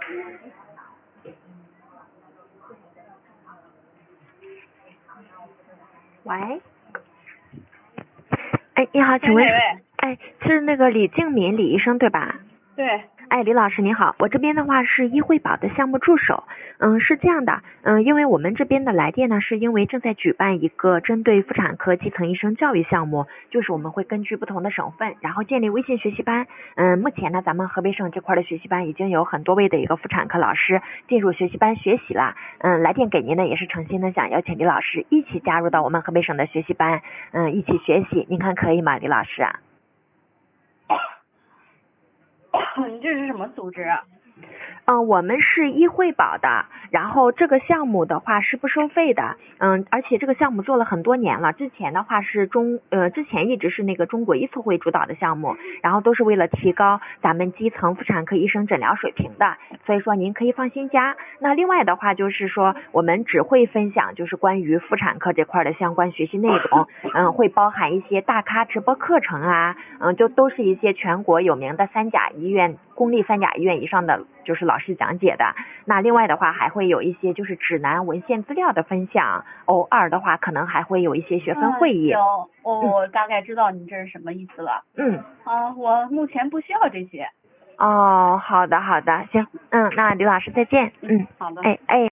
喂，哎，你好，请问，哎，是那个李静敏李医生对吧？ 对。 哎，李老师你好，我这边的话是医惠保的项目助手。是这样的，因为我们这边的来电呢，是因为正在举办一个针对妇产科基层医生教育项目，就是我们会根据不同的省份，然后建立微信学习班。目前呢，咱们河北省这块的学习班已经有很多位的一个妇产科老师进入学习班学习了。来电给您呢，也是诚心的想邀请李老师一起加入到我们河北省的学习班，一起学习，您看可以吗，李老师啊？ 你这是什么组织啊？ 我们是医惠保的，然后这个项目的话是不收费的，而且这个项目做了很多年了，之前的话是之前一直是那个中国医促会主导的项目，然后都是为了提高咱们基层妇产科医生诊疗水平的，所以说您可以放心加。那另外的话就是说，我们只会分享就是关于妇产科这块的相关学习内容，会包含一些大咖直播课程啊，就都是一些全国有名的3甲医院、公立3甲医院以上的就是老师讲解的。那另外的话还会有一些就是指南文献资料的分享，偶尔的话可能还会有一些学分会议。 行，我大概知道你这是什么意思了。我目前不需要这些。 好的，行，那李老师再见。 好的。 哎。